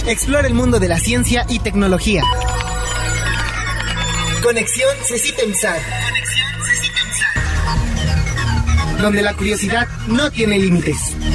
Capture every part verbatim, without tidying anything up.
Explora el mundo de la ciencia y tecnología. Conexión CECITEMSAT. Conexión CECITEMSAT. Donde la curiosidad no tiene límites.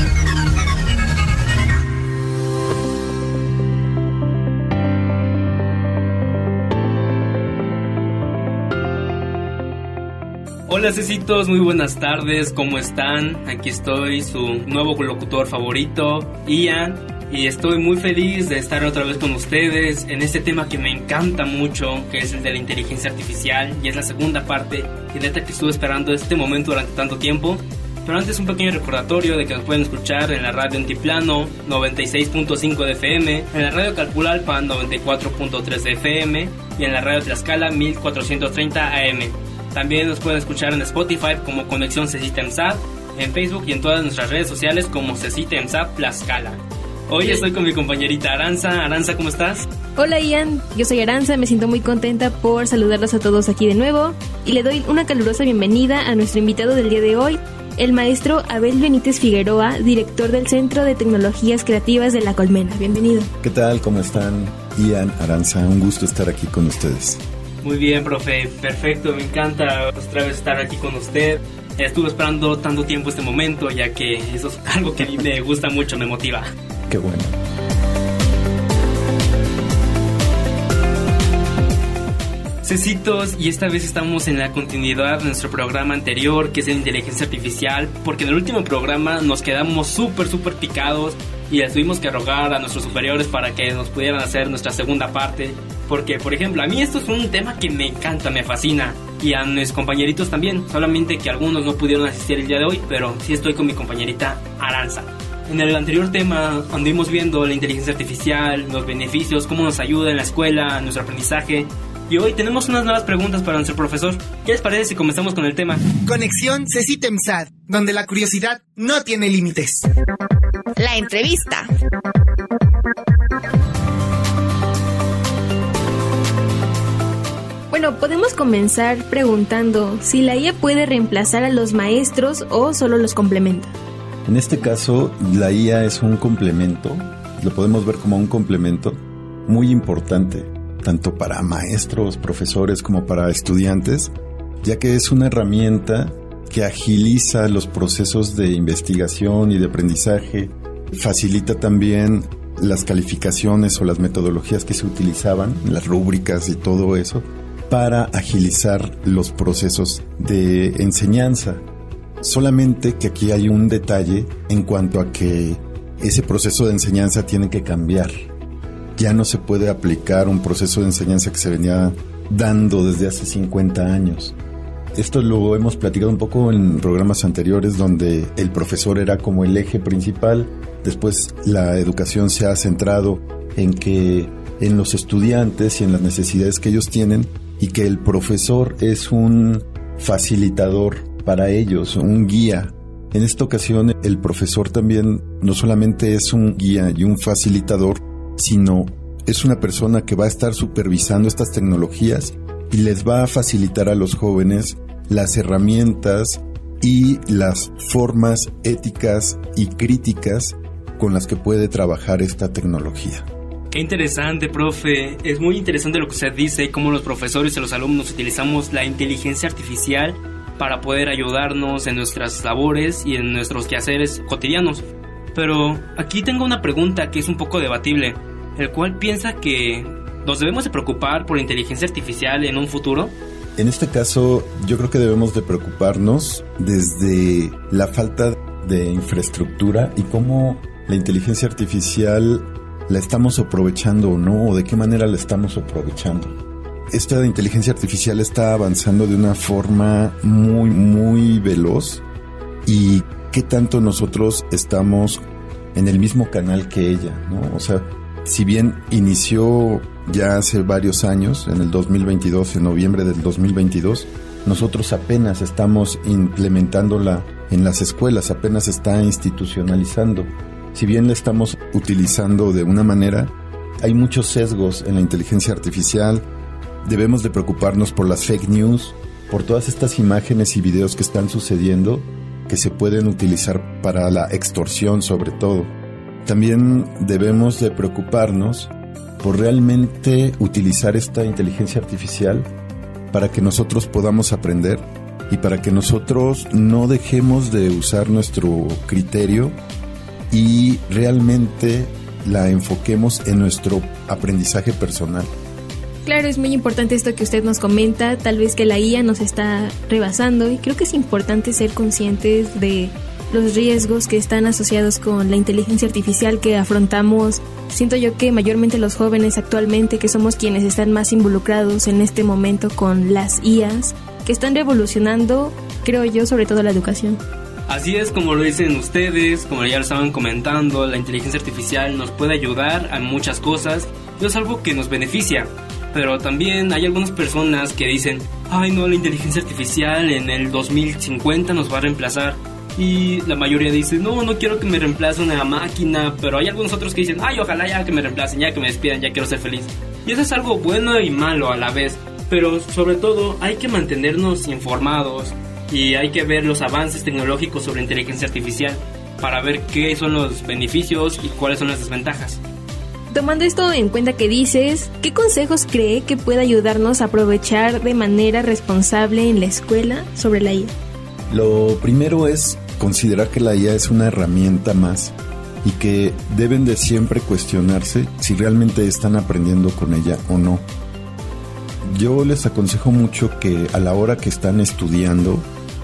Hola cecitos, muy buenas tardes, ¿cómo están? Aquí estoy, su nuevo locutor favorito, Ian, y estoy muy feliz de estar otra vez con ustedes en este tema que me encanta mucho, que es el de la inteligencia artificial, y es la segunda parte, y neta que estuve esperando este momento durante tanto tiempo. Pero antes un pequeño recordatorio de que nos pueden escuchar en la radio Altiplano noventa y seis punto cinco de F M, en la radio Calpulalpan noventa y cuatro punto tres de F M y en la radio Tlaxcala mil cuatrocientos treinta A M. También nos pueden escuchar en Spotify como Conexión CECITEMSAT, en Facebook y en todas nuestras redes sociales como CECITEMSAT Tlaxcala. Hoy estoy con mi compañerita Aranza. Aranza, ¿cómo estás? Hola Ian, yo soy Aranza, me siento muy contenta por saludarlos a todos aquí de nuevo y le doy una calurosa bienvenida a nuestro invitado del día de hoy, el maestro Abel Benítez Figueroa, director del Centro de Tecnologías Creativas de La Colmena. Bienvenido. ¿Qué tal? ¿Cómo están? Ian, Aranza, un gusto estar aquí con ustedes. Muy bien, profe, perfecto, me encanta otra vez estar aquí con usted. Estuve esperando tanto tiempo este momento, ya que eso es algo que a mí me gusta mucho, me motiva. Qué bueno. Cecitos, y esta vez estamos en la continuidad de nuestro programa anterior, que es de inteligencia artificial, porque en el último programa nos quedamos súper, súper picados y les tuvimos que rogar a nuestros superiores para que nos pudieran hacer nuestra segunda parte, porque, por ejemplo, a mí esto es un tema que me encanta, me fascina, y a mis compañeritos también, solamente que algunos no pudieron asistir el día de hoy, pero sí estoy con mi compañerita Aranza. En el anterior tema anduvimos viendo la inteligencia artificial, los beneficios, cómo nos ayuda en la escuela, en nuestro aprendizaje. Y hoy tenemos unas nuevas preguntas para nuestro profesor. ¿Qué les parece si comenzamos con el tema? Conexión CECITEMSAT, donde la curiosidad no tiene límites. La entrevista. Bueno, podemos comenzar preguntando si la I A puede reemplazar a los maestros o solo los complementa. En este caso, la I A es un complemento, lo podemos ver como un complemento muy importante, tanto para maestros, profesores como para estudiantes, ya que es una herramienta que agiliza los procesos de investigación y de aprendizaje, facilita también las calificaciones o las metodologías que se utilizaban, las rúbricas y todo eso, para agilizar los procesos de enseñanza. Solamente que aquí hay un detalle en cuanto a que ese proceso de enseñanza tiene que cambiar. Ya no se puede aplicar un proceso de enseñanza que se venía dando desde hace cincuenta años. Esto lo hemos platicado un poco en programas anteriores, donde el profesor era como el eje principal. Después la educación se ha centrado en que en los estudiantes y en las necesidades que ellos tienen, y que el profesor es un facilitador para ellos, un guía. En esta ocasión el profesor también no solamente es un guía y un facilitador, sino es una persona que va a estar supervisando estas tecnologías y les va a facilitar a los jóvenes las herramientas y las formas éticas y críticas con las que puede trabajar esta tecnología. Qué interesante, profe. Es muy interesante lo que usted dice, cómo los profesores y los alumnos utilizamos la inteligencia artificial para poder ayudarnos en nuestras labores y en nuestros quehaceres cotidianos. Pero aquí tengo una pregunta que es un poco debatible, el cual piensa que ¿nos debemos de preocupar por la inteligencia artificial en un futuro? En este caso, yo creo que debemos de preocuparnos desde la falta de infraestructura y cómo la inteligencia artificial la estamos aprovechando o no, o de qué manera la estamos aprovechando. Esta inteligencia artificial está avanzando de una forma muy, muy veloz, y qué tanto nosotros estamos en el mismo canal que ella, ¿no? O sea, si bien inició ya hace varios años, en el dos mil veintidós, en noviembre del dos mil veintidós, nosotros apenas estamos implementándola en las escuelas, apenas está institucionalizando. Si bien la estamos utilizando de una manera, hay muchos sesgos en la inteligencia artificial. Debemos de preocuparnos por las fake news, por todas estas imágenes y videos que están sucediendo, que se pueden utilizar para la extorsión sobre todo. también debemos de preocuparnos por realmente utilizar esta inteligencia artificial para que nosotros podamos aprender y para que nosotros no dejemos de usar nuestro criterio y realmente la enfoquemos en nuestro aprendizaje personal. Claro, es muy importante esto que usted nos comenta, tal vez que la I A nos está rebasando, y creo que es importante ser conscientes de los riesgos que están asociados con la inteligencia artificial que afrontamos. Siento yo que mayormente los jóvenes actualmente, que somos quienes están más involucrados en este momento con las I As, que están revolucionando, creo yo, sobre todo la educación. Así es, como lo dicen ustedes, como ya lo estaban comentando, la inteligencia artificial nos puede ayudar a muchas cosas y es algo que nos beneficia. Pero también hay algunas personas que dicen, ay no, la inteligencia artificial en el dos mil cincuenta nos va a reemplazar. Y la mayoría dice, no, no quiero que me reemplace una máquina. Pero hay algunos otros que dicen, ay, ojalá ya que me reemplacen, ya que me despidan, ya quiero ser feliz. Y eso es algo bueno y malo a la vez. Pero sobre todo hay que mantenernos informados y hay que ver los avances tecnológicos sobre inteligencia artificial para ver qué son los beneficios y cuáles son las desventajas. Tomando esto en cuenta que dices, ¿qué consejos cree que puede ayudarnos a aprovechar de manera responsable en la escuela sobre la I A? Lo primero es considerar que la I A es una herramienta más y que deben de siempre cuestionarse si realmente están aprendiendo con ella o no. Yo les aconsejo mucho que a la hora que están estudiando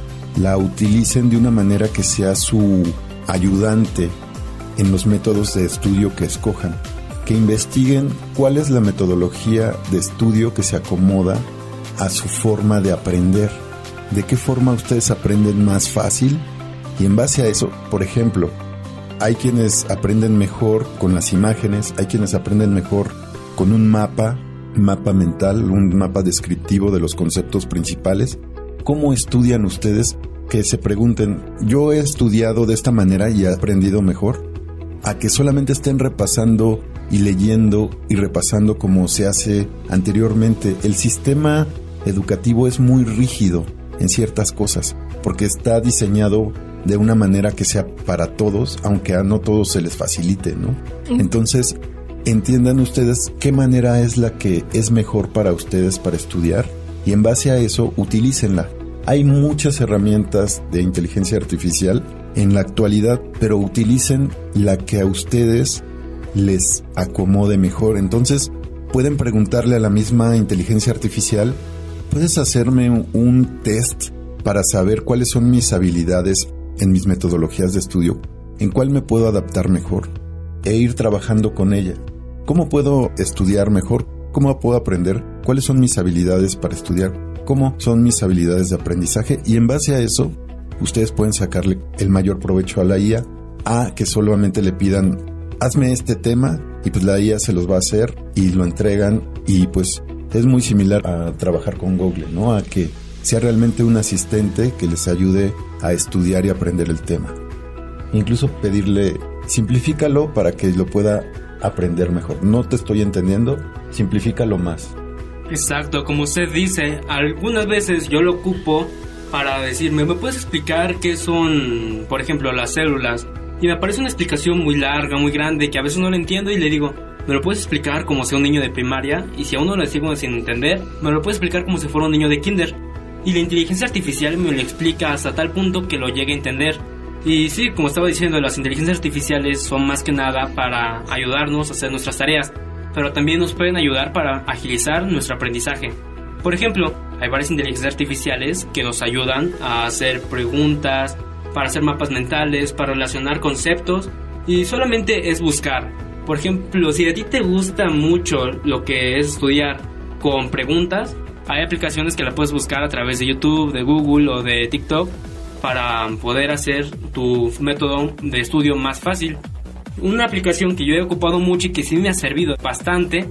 la utilicen de una manera que sea su ayudante en los métodos de estudio que escojan. Que investiguen cuál es la metodología de estudio que se acomoda a su forma de aprender, de qué forma ustedes aprenden más fácil, y en base a eso, por ejemplo, hay quienes aprenden mejor con las imágenes, hay quienes aprenden mejor con un mapa, mapa mental, un mapa descriptivo de los conceptos principales. ¿Cómo estudian ustedes? Que se pregunten, ¿yo he estudiado de esta manera y he aprendido mejor? A que solamente estén repasando y leyendo y repasando como se hace anteriormente. El sistema educativo es muy rígido en ciertas cosas, porque está diseñado de una manera que sea para todos, aunque a no todos se les facilite, ¿no? Entonces, entiendan ustedes qué manera es la que es mejor para ustedes para estudiar, y en base a eso, utilícenla. Hay muchas herramientas de inteligencia artificial en la actualidad, pero utilicen la que a ustedes les acomode mejor. Entonces pueden preguntarle a la misma inteligencia artificial, ¿puedes hacerme un test para saber cuáles son mis habilidades en mis metodologías de estudio? ¿En cuál me puedo adaptar mejor? E ir trabajando con ella. ¿Cómo puedo estudiar mejor? ¿Cómo puedo aprender? ¿Cuáles son mis habilidades para estudiar? ¿Cómo son mis habilidades de aprendizaje? Y en base a eso, ustedes pueden sacarle el mayor provecho a la I A, a que solamente le pidan, hazme este tema, y pues la I A se los va a hacer y lo entregan, y pues es muy similar a trabajar con Google, ¿no? A que sea realmente un asistente que les ayude a estudiar y aprender el tema. Incluso pedirle, simplifícalo para que lo pueda aprender mejor. No te estoy entendiendo, simplifícalo más. Exacto, como usted dice, algunas veces yo lo ocupo para decirme, ¿me puedes explicar qué son, por ejemplo, las células? Y me parece una explicación muy larga, muy grande, que a veces no lo entiendo y le digo, ¿me lo puedes explicar como si un niño de primaria? Y si a uno le sigo sin entender, ¿me lo puedes explicar como si fuera un niño de kinder? Y la inteligencia artificial me lo explica hasta tal punto que lo llegue a entender. Y sí, como estaba diciendo, las inteligencias artificiales son más que nada para ayudarnos a hacer nuestras tareas, pero también nos pueden ayudar para agilizar nuestro aprendizaje. Por ejemplo, hay varias inteligencias artificiales que nos ayudan a hacer preguntas, para hacer mapas mentales, para relacionar conceptos, y solamente es buscar. Por ejemplo, si a ti te gusta mucho lo que es estudiar con preguntas, hay aplicaciones que la puedes buscar a través de YouTube, de Google o de TikTok para poder hacer tu método de estudio más fácil. Una aplicación que yo he ocupado mucho y que sí me ha servido bastante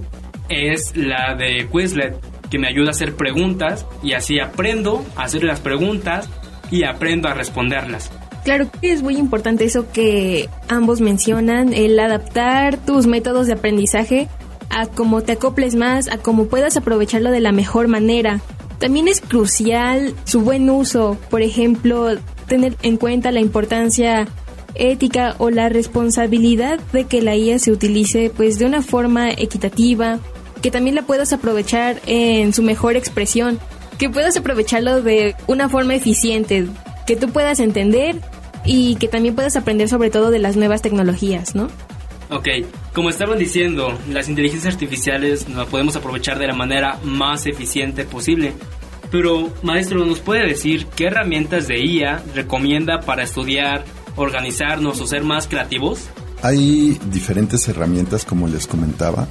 es la de Quizlet, que me ayuda a hacer preguntas y así aprendo a hacer las preguntas y aprendo a responderlas. Claro que es muy importante eso que ambos mencionan, el adaptar tus métodos de aprendizaje a cómo te acoples más, a cómo puedas aprovecharlo de la mejor manera. También es crucial su buen uso, por ejemplo, tener en cuenta la importancia ética o la responsabilidad de que la I A se utilice pues de una forma equitativa, que también la puedas aprovechar en su mejor expresión, que puedas aprovecharlo de una forma eficiente, que tú puedas entender y que también puedas aprender sobre todo de las nuevas tecnologías, ¿no? Ok, como estaban diciendo, las inteligencias artificiales las podemos aprovechar de la manera más eficiente posible. Pero, maestro, ¿nos puede decir qué herramientas de I A recomienda para estudiar, organizarnos o ser más creativos? Hay diferentes herramientas, como les comentaba,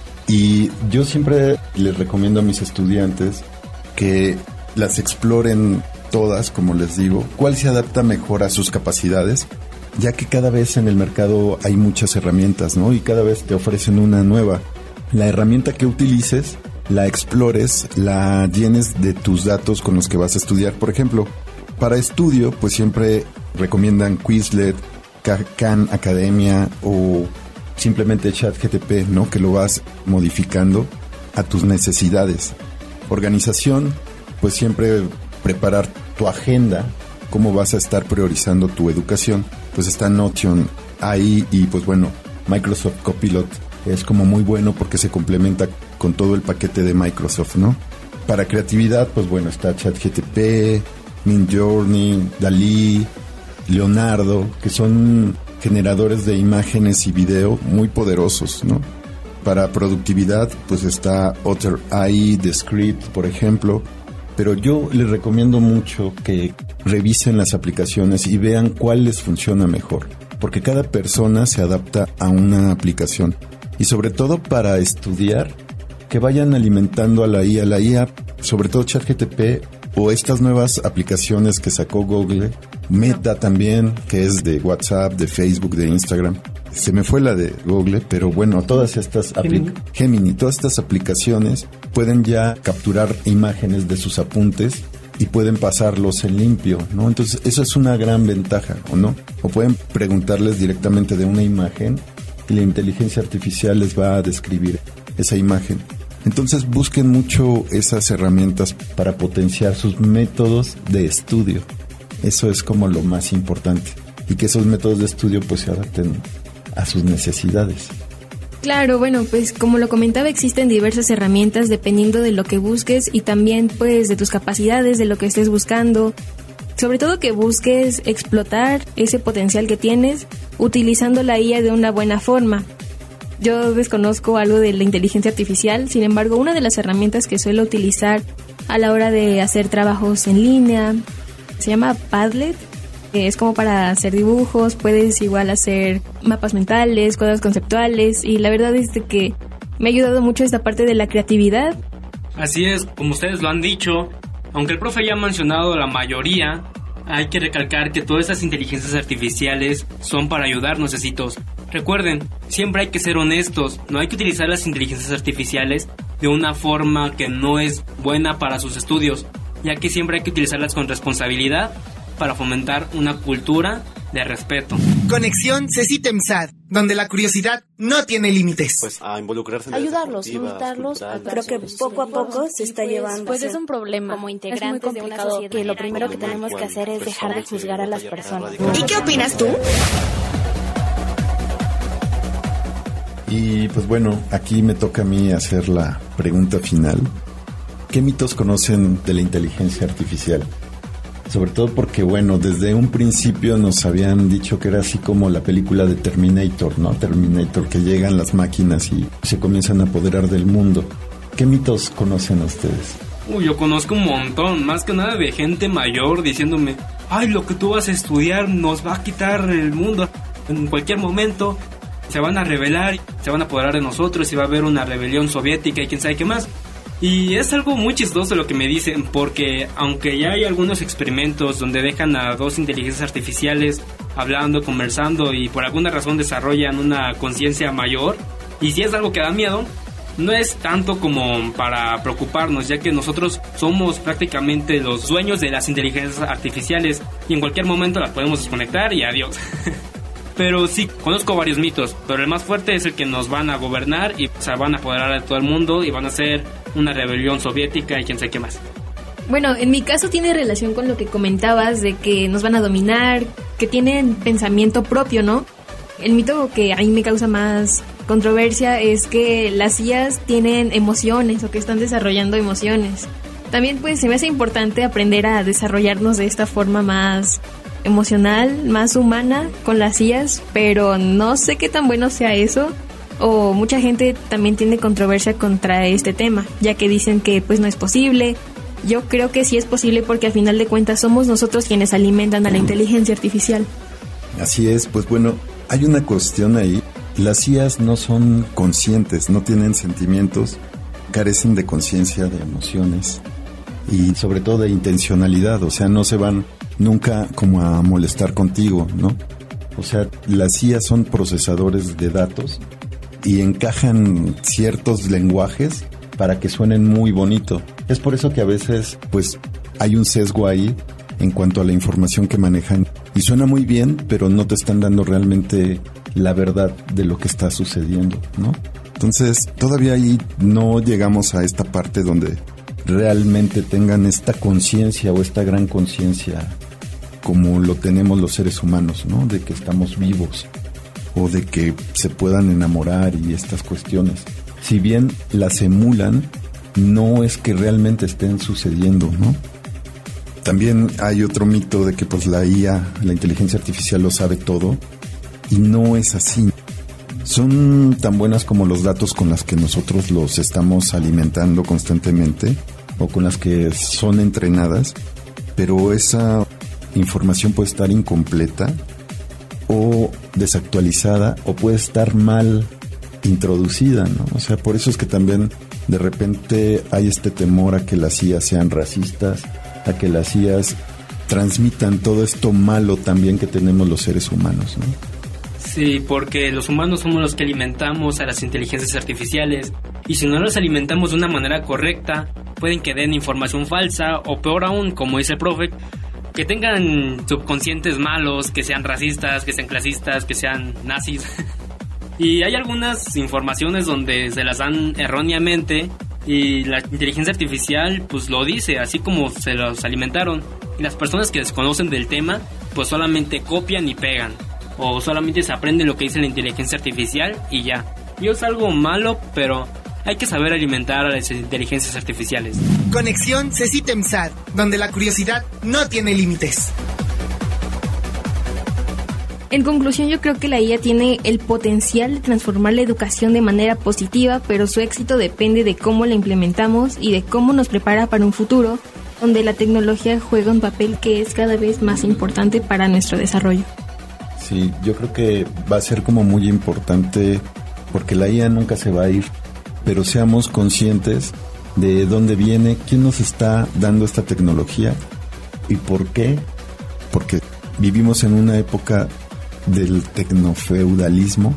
y yo siempre les recomiendo a mis estudiantes que las exploren todas, como les digo, cuál se adapta mejor a sus capacidades, ya que cada vez en el mercado hay muchas herramientas, ¿no? Y cada vez te ofrecen una nueva. La herramienta que utilices, la explores, la llenes de tus datos con los que vas a estudiar. Por ejemplo, para estudio, pues siempre recomiendan Quizlet, Khan Academia o simplemente ChatGPT, ¿no? Que lo vas modificando a tus necesidades. Organización, pues siempre preparar tu agenda, cómo vas a estar priorizando tu educación, pues está Notion ahí y pues bueno, Microsoft Copilot es como muy bueno porque se complementa con todo el paquete de Microsoft, ¿no? Para creatividad, pues bueno, está ChatGPT, Midjourney, Dalí, Leonardo, que son generadores de imágenes y video muy poderosos, ¿no? Para productividad, pues está Otter A I, Descript, por ejemplo. Pero yo les recomiendo mucho que revisen las aplicaciones y vean cuál les funciona mejor, porque cada persona se adapta a una aplicación. Y sobre todo para estudiar, que vayan alimentando a la I A, la I A, sobre todo ChatGPT o estas nuevas aplicaciones que sacó Google, Meta también, que es de WhatsApp, de Facebook, de Instagram. Se me fue la de Google, pero bueno, todas estas Gemini. Apli- Gemini, todas estas aplicaciones pueden ya capturar imágenes de sus apuntes y pueden pasarlos en limpio, ¿no? Entonces, eso es una gran ventaja, ¿o no? O pueden preguntarles directamente de una imagen y la inteligencia artificial les va a describir esa imagen. Entonces, busquen mucho esas herramientas para potenciar sus métodos de estudio. Eso es como lo más importante. Y que esos métodos de estudio pues se adapten a sus necesidades. Claro, bueno, pues como lo comentaba, existen diversas herramientas dependiendo de lo que busques y también pues de tus capacidades, de lo que estés buscando. Sobre todo que busques explotar ese potencial que tienes utilizando la I A de una buena forma. Yo desconozco algo de la inteligencia artificial, sin embargo, una de las herramientas que suelo utilizar a la hora de hacer trabajos en línea se llama Padlet. Es como para hacer dibujos, puedes igual hacer mapas mentales, cuadros conceptuales, y la verdad es de que me ha ayudado mucho esta parte de la creatividad. Así es, como ustedes lo han dicho, aunque el profe ya ha mencionado la mayoría, hay que recalcar que todas estas inteligencias artificiales son para ayudarnos, necesitos. Recuerden, siempre hay que ser honestos, no hay que utilizar las inteligencias artificiales de una forma que no es buena para sus estudios, ya que siempre hay que utilizarlas con responsabilidad para fomentar una cultura de respeto. Conexión CECITEMSAD, donde la curiosidad no tiene límites. Pues a involucrarse en ayudarlos, invitarlos. Creo que poco a poco se está llevando. Pues es un problema. Como integrantes de una sociedad, que lo primero que tenemos que hacer es dejar de juzgar a las personas. ¿Y qué opinas tú? Y pues bueno, aquí me toca a mí hacer la pregunta final. ¿Qué mitos conocen de la inteligencia artificial? Sobre todo porque, bueno, desde un principio nos habían dicho que era así como la película de Terminator, ¿no? Terminator, que llegan las máquinas y se comienzan a apoderar del mundo. ¿Qué mitos conocen ustedes? Uy, yo conozco un montón, más que nada de gente mayor diciéndome, ay, lo que tú vas a estudiar nos va a quitar el mundo. En cualquier momento se van a rebelar, se van a apoderar de nosotros y va a haber una rebelión soviética y quién sabe qué más. Y es algo muy chistoso lo que me dicen, porque aunque ya hay algunos experimentos donde dejan a dos inteligencias artificiales hablando, conversando y por alguna razón desarrollan una conciencia mayor, y si es algo que da miedo, no es tanto como para preocuparnos, ya que nosotros somos prácticamente los dueños de las inteligencias artificiales y en cualquier momento las podemos desconectar y adiós. Pero sí, conozco varios mitos, pero el más fuerte es el que nos van a gobernar y se van a apoderar de todo el mundo y van a hacer una rebelión soviética y quién sabe qué más. Bueno, en mi caso tiene relación con lo que comentabas de que nos van a dominar, que tienen pensamiento propio, ¿no? El mito que a mí me causa más controversia es que las I As tienen emociones o que están desarrollando emociones. También pues se me hace importante aprender a desarrollarnos de esta forma más emocional, más humana con las I As, pero no sé qué tan bueno sea eso. O mucha gente también tiene controversia contra este tema, ya que dicen que pues no es posible. Yo creo que sí es posible porque al final de cuentas somos nosotros quienes alimentan a la inteligencia artificial. Así es, pues bueno, hay una cuestión ahí. Las I As no son conscientes, no tienen sentimientos, carecen de conciencia, de emociones y sobre todo de intencionalidad, o sea, no se van nunca como a molestar contigo, ¿no? O sea, las I As son procesadores de datos y encajan ciertos lenguajes para que suenen muy bonito. Es por eso que a veces, pues, hay un sesgo ahí en cuanto a la información que manejan. Y suena muy bien, pero no te están dando realmente la verdad de lo que está sucediendo, ¿no? Entonces, todavía ahí no llegamos a esta parte donde realmente tengan esta conciencia o esta gran conciencia como lo tenemos los seres humanos, ¿no? De que estamos vivos o de que se puedan enamorar y estas cuestiones. Si bien las emulan, no es que realmente estén sucediendo, ¿no? También hay otro mito de que pues la I A, la inteligencia artificial lo sabe todo, y no es así. Son tan buenas como los datos con los que nosotros los estamos alimentando constantemente o con las que son entrenadas, pero esa información puede estar incompleta o desactualizada o puede estar mal introducida, ¿no? O sea, por eso es que también de repente hay este temor a que las I As sean racistas, a que las I As transmitan todo esto malo también que tenemos los seres humanos, ¿no? Sí, porque los humanos somos los que alimentamos a las inteligencias artificiales y si no las alimentamos de una manera correcta, pueden que den información falsa o peor aún, como dice el profe, que tengan subconscientes malos, que sean racistas, que sean clasistas, que sean nazis. Y hay algunas informaciones donde se las dan erróneamente y la inteligencia artificial pues lo dice, así como se los alimentaron. Y las personas que desconocen del tema pues solamente copian y pegan. O solamente se aprende lo que dice la inteligencia artificial y ya. Y es algo malo, pero hay que saber alimentar a las inteligencias artificiales. Conexión CECITEMSAT, donde la curiosidad no tiene límites. En conclusión, yo creo que la I A tiene el potencial de transformar la educación de manera positiva, pero su éxito depende de cómo la implementamos y de cómo nos prepara para un futuro donde la tecnología juega un papel que es cada vez más importante para nuestro desarrollo. Sí, yo creo que va a ser como muy importante porque la I A nunca se va a ir, pero seamos conscientes de dónde viene, quién nos está dando esta tecnología y por qué, porque vivimos en una época del tecnofeudalismo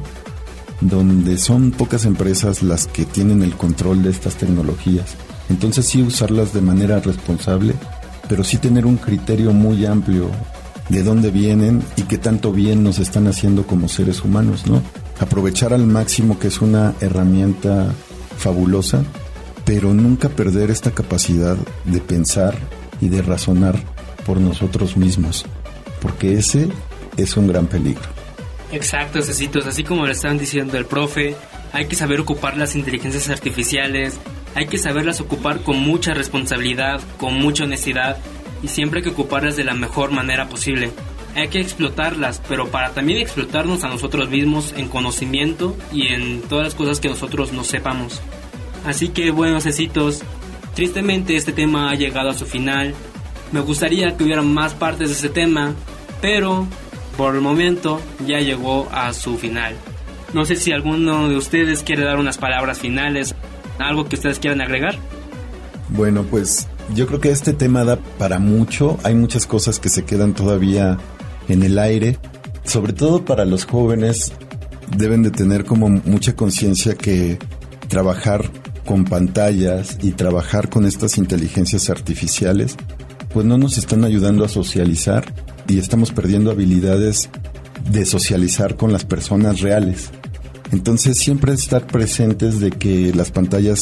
donde son pocas empresas las que tienen el control de estas tecnologías. Entonces sí usarlas de manera responsable, pero sí tener un criterio muy amplio de dónde vienen y qué tanto bien nos están haciendo como seres humanos, ¿no? Aprovechar al máximo que es una herramienta fabulosa, pero nunca perder esta capacidad de pensar y de razonar por nosotros mismos, porque ese es un gran peligro. Exacto, Cecitos, así como le estaban diciendo el profe, hay que saber ocupar las inteligencias artificiales, hay que saberlas ocupar con mucha responsabilidad, con mucha honestidad, y siempre hay que ocuparlas de la mejor manera posible. Hay que explotarlas, pero para también explotarnos a nosotros mismos en conocimiento y en todas las cosas que nosotros no sepamos. Así que bueno, Cecitos, tristemente este tema ha llegado a su final. Me gustaría que hubiera más partes de este tema, pero por el momento ya llegó a su final. No sé si alguno de ustedes quiere dar unas palabras finales, algo que ustedes quieran agregar. Bueno, pues yo creo que este tema da para mucho. Hay muchas cosas que se quedan todavía en el aire. Sobre todo para los jóvenes deben de tener como mucha conciencia que trabajar con pantallas y trabajar con estas inteligencias artificiales pues no nos están ayudando a socializar y estamos perdiendo habilidades de socializar con las personas reales. Entonces siempre estar presentes de que las pantallas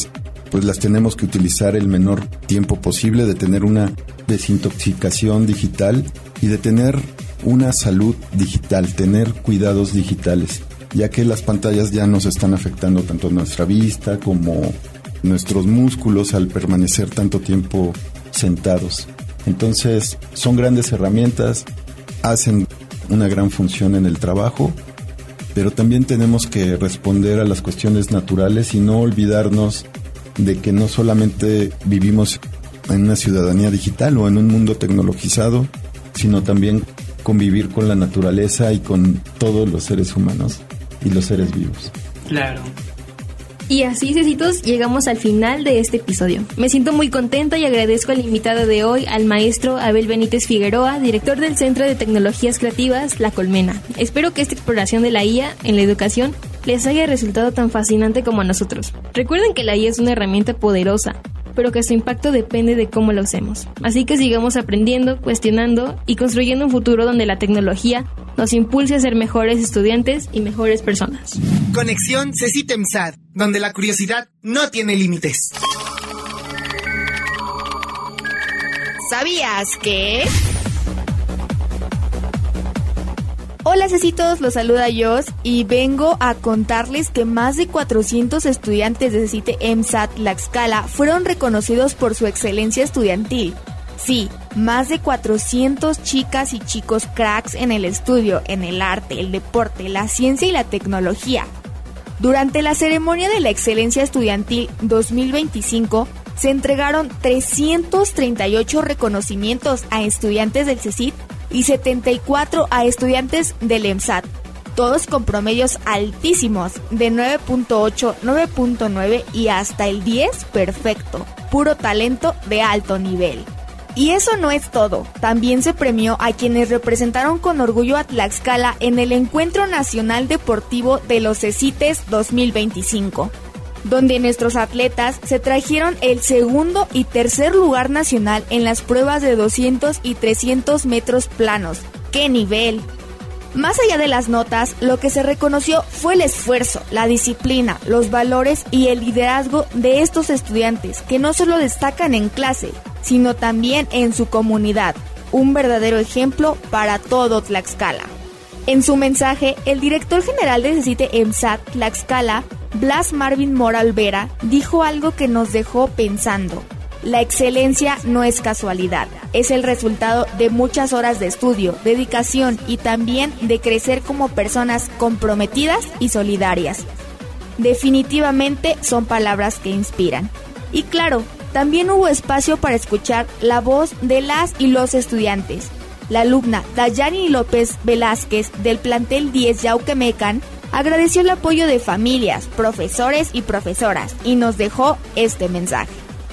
pues las tenemos que utilizar el menor tiempo posible, de tener una desintoxicación digital y de tener una salud digital, tener cuidados digitales, ya que las pantallas ya nos están afectando tanto nuestra vista como nuestros músculos al permanecer tanto tiempo sentados. Entonces, son grandes herramientas, hacen una gran función en el trabajo, pero también tenemos que responder a las cuestiones naturales y no olvidarnos de que no solamente vivimos en una ciudadanía digital o en un mundo tecnologizado, sino también convivir con la naturaleza y con todos los seres humanos y los seres vivos. Claro. Y así, cecitos, llegamos al final de este episodio. Me siento muy contenta y agradezco al invitado de hoy, al maestro Abel Benítez Figueroa, director del Centro de Tecnologías Creativas La Colmena. Espero que esta exploración de la I A en la educación les haya resultado tan fascinante como a nosotros. Recuerden que la I A es una herramienta poderosa, pero que su impacto depende de cómo la usemos. Así que sigamos aprendiendo, cuestionando y construyendo un futuro donde la tecnología nos impulse a ser mejores estudiantes y mejores personas. Conexión CECITEMSAT, donde la curiosidad no tiene límites. ¿Sabías que...? Hola cecitos, los saluda Jos y vengo a contarles que más de cuatrocientos estudiantes de CECITEMSAT Tlaxcala fueron reconocidos por su excelencia estudiantil. Sí, más de cuatrocientos chicas y chicos cracks en el estudio, en el arte, el deporte, la ciencia y la tecnología. Durante la ceremonia de la excelencia estudiantil dos mil veinticinco, se entregaron trescientos treinta y ocho reconocimientos a estudiantes del CECIT y setenta y cuatro a estudiantes del EMSAT, todos con promedios altísimos de nueve punto ocho, nueve punto nueve y hasta el diez perfecto, puro talento de alto nivel. Y eso no es todo, también se premió a quienes representaron con orgullo a Tlaxcala en el Encuentro Nacional Deportivo de los CECITES dos mil veinticinco, donde nuestros atletas se trajeron el segundo y tercer lugar nacional en las pruebas de doscientos y trescientos metros planos. ¡Qué nivel! Más allá de las notas, lo que se reconoció fue el esfuerzo, la disciplina, los valores y el liderazgo de estos estudiantes, que no solo destacan en clase, sino también en su comunidad. Un verdadero ejemplo para todo Tlaxcala. En su mensaje, el director general de CECITEMSAT Tlaxcala, Blas Marvin Mora Olvera, dijo algo que nos dejó pensando. La excelencia no es casualidad, es el resultado de muchas horas de estudio, dedicación y también de crecer como personas comprometidas y solidarias. Definitivamente son palabras que inspiran. Y claro, también hubo espacio para escuchar la voz de las y los estudiantes. La alumna Dayani López Velázquez del plantel diez Yauquemecan agradeció el apoyo de familias, profesores y profesoras y nos dejó este mensaje.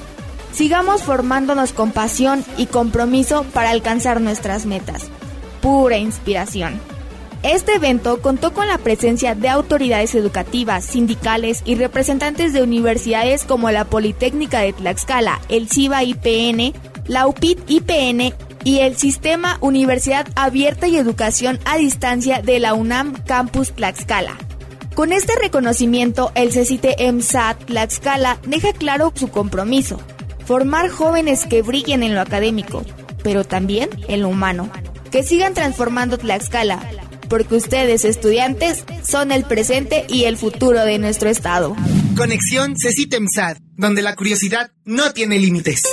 Sigamos formándonos con pasión y compromiso para alcanzar nuestras metas. Pura inspiración. Este evento contó con la presencia de autoridades educativas, sindicales y representantes de universidades como la Politécnica de Tlaxcala, el CIBA I P N, la U P I T I P N y el Sistema Universidad Abierta y Educación a Distancia de la UNAM Campus Tlaxcala. Con este reconocimiento, el CECITEMSAT Tlaxcala deja claro su compromiso: formar jóvenes que brillen en lo académico, pero también en lo humano, que sigan transformando Tlaxcala, porque ustedes, estudiantes, son el presente y el futuro de nuestro estado. Conexión CECITEMSAT, donde la curiosidad no tiene límites.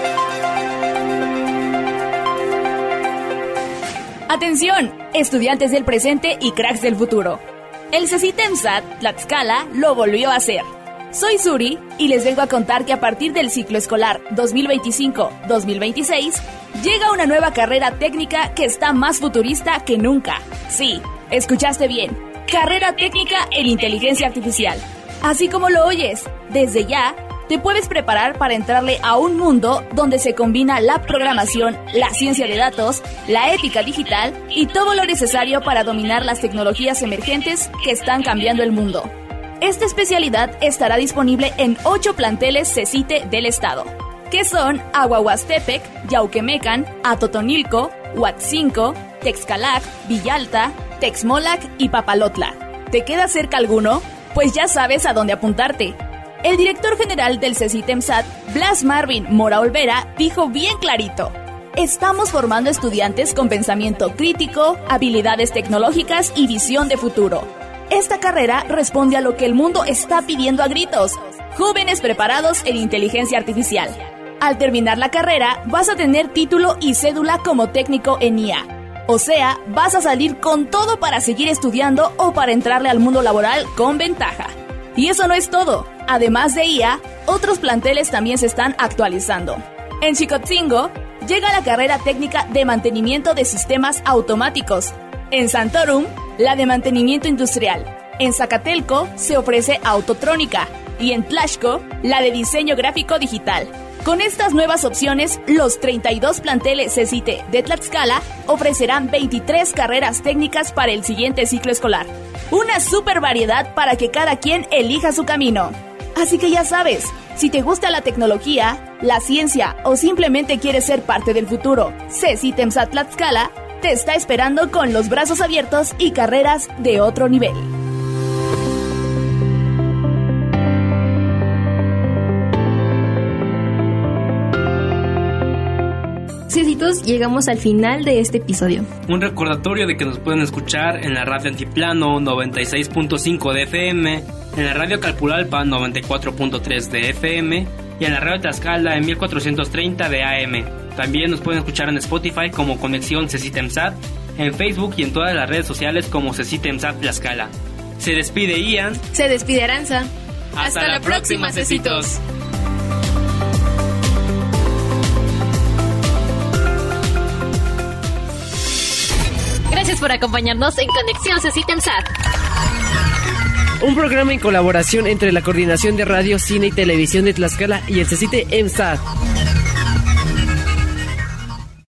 ¡Atención! Estudiantes del presente y cracks del futuro. El CECITEMSAT Tlaxcala lo volvió a hacer. Soy Suri y les vengo a contar que a partir del ciclo escolar dos mil veinticinco dos mil veintiséis llega una nueva carrera técnica que está más futurista que nunca. Sí, escuchaste bien. Carrera técnica en inteligencia artificial. Así como lo oyes, desde ya te puedes preparar para entrarle a un mundo donde se combina la programación, la ciencia de datos, la ética digital y todo lo necesario para dominar las tecnologías emergentes que están cambiando el mundo. Esta especialidad estará disponible en ocho planteles CECITE del estado, que son Aguahuastepec, Yauquemecan, Atotonilco, Huatzinco, Texcalac, Villalta, Texmolac y Papalotla. ¿Te queda cerca alguno? Pues ya sabes a dónde apuntarte. El director general del CECITEMSAT, Blas Marvin Mora Olvera, dijo bien clarito: estamos formando estudiantes con pensamiento crítico, habilidades tecnológicas y visión de futuro. Esta carrera responde a lo que el mundo está pidiendo a gritos: jóvenes preparados en inteligencia artificial. Al terminar la carrera, vas a tener título y cédula como técnico en I A. O sea, vas a salir con todo para seguir estudiando o para entrarle al mundo laboral con ventaja. Y eso no es todo. Además de I A, otros planteles también se están actualizando. En Xicotzingo llega la carrera técnica de mantenimiento de sistemas automáticos. En Santorum, la de mantenimiento industrial. En Zacatelco se ofrece autotrónica. Y en Tlaxco, la de diseño gráfico digital. Con estas nuevas opciones, los treinta y dos planteles CECITE de Tlaxcala ofrecerán veintitrés carreras técnicas para el siguiente ciclo escolar. Una super variedad para que cada quien elija su camino. Así que ya sabes, si te gusta la tecnología, la ciencia o simplemente quieres ser parte del futuro, CECITEMSAT Tlaxcala te está esperando con los brazos abiertos y carreras de otro nivel. Cecitos, llegamos al final de este episodio. Un recordatorio de que nos pueden escuchar en la radio Antiplano noventa y seis punto cinco de F M, en la radio Calpulalpa noventa y cuatro punto tres de F M y en la radio Tlaxcala en mil cuatrocientos treinta de A M. También nos pueden escuchar en Spotify como Conexión CECITEMSAT, en Facebook y en todas las redes sociales como CECITEMSAT Tlaxcala. Se despide Ian. Se despide Aranza. Hasta, Hasta la, la próxima, Cecitos. Gracias por acompañarnos en Conexión CECITEMSAT. Un programa en colaboración entre la Coordinación de Radio, Cine y Televisión de Tlaxcala y el CECITEMSAT.